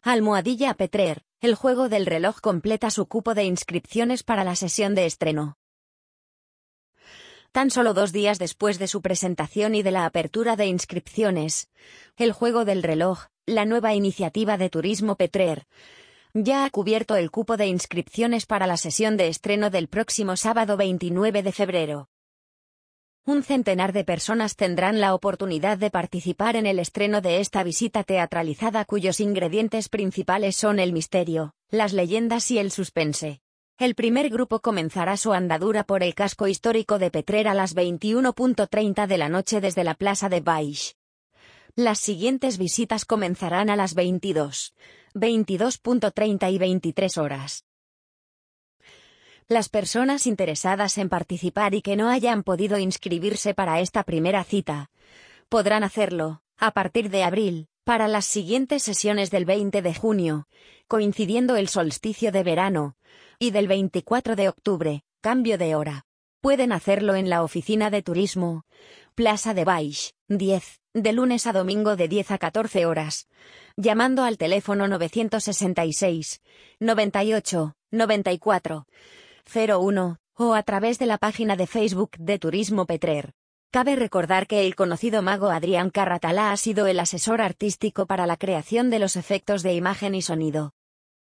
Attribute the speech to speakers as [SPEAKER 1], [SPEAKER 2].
[SPEAKER 1] Almohadilla Petrer, el juego del reloj completa su cupo de inscripciones para la sesión de estreno. Tan solo 2 días después de su presentación y de la apertura de inscripciones, el juego del reloj, la nueva iniciativa de Turismo Petrer, ya ha cubierto el cupo de inscripciones para la sesión de estreno del próximo sábado 29 de febrero. Un centenar de personas tendrán la oportunidad de participar en el estreno de esta visita teatralizada cuyos ingredientes principales son el misterio, las leyendas y el suspense. El primer grupo comenzará su andadura por el casco histórico de Petrer a las 21:30 de la noche desde la Plaza de Baix. Las siguientes visitas comenzarán a las 22, 22:30 y 23 horas. Las personas interesadas en participar y que no hayan podido inscribirse para esta primera cita, podrán hacerlo, a partir de abril, para las siguientes sesiones del 20 de junio, coincidiendo el solsticio de verano, y del 24 de octubre, cambio de hora. Pueden hacerlo en la oficina de turismo, Plaza de Baix, 10, de lunes a domingo de 10 a 14 horas, llamando al teléfono 966 98 94 01, o a través de la página de Facebook de Turismo Petrer. Cabe recordar que el conocido mago Adrián Carratalá ha sido el asesor artístico para la creación de los efectos de imagen y sonido.